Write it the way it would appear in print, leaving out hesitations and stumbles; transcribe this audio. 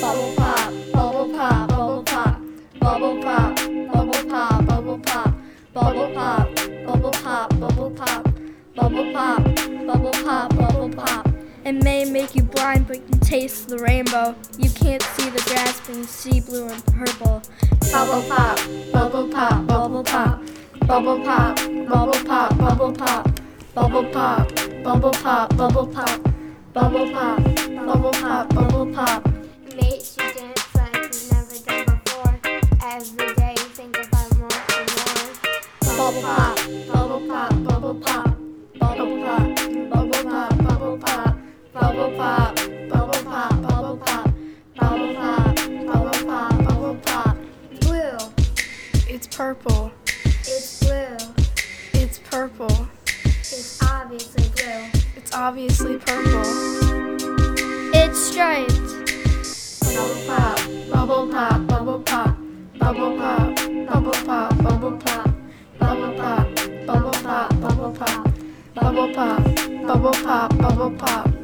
Bubble pop, bubble pop, bubble pop, bubble pop, bubble pop, bubble pop, bubble pop, bubble pop, bubble pop, bubble pop, bubble pop, bubble pop. It may make you blind, but you can taste the rainbow. You can't see the grass, but you see blue and purple. Bubble pop, bubble pop, bubble pop, bubble pop, bubble pop, bubble pop, bubble pop, bubble pop, bubble pop, bubble pop, bubble pop, bubble pop. It makes you dance like you've never done before. Every day you think about more and more. Bubble pop, bubble pop, bubble pop, bubble pop, bubble pop, bubble pop, bubble pop, bubble pop, bubble pop, bubble pop, bubble pop, bubble pop. Blue. It's purple. It's blue. It's purple. It's obviously blue. It's obviously purple. It's striped. Bubble pop, bubble pop, bubble pop, bubble pop, bubble pop, bubble pop, bubble pop, bubble pop, bubble pop, bubble pop, bubble pop, bubble pop.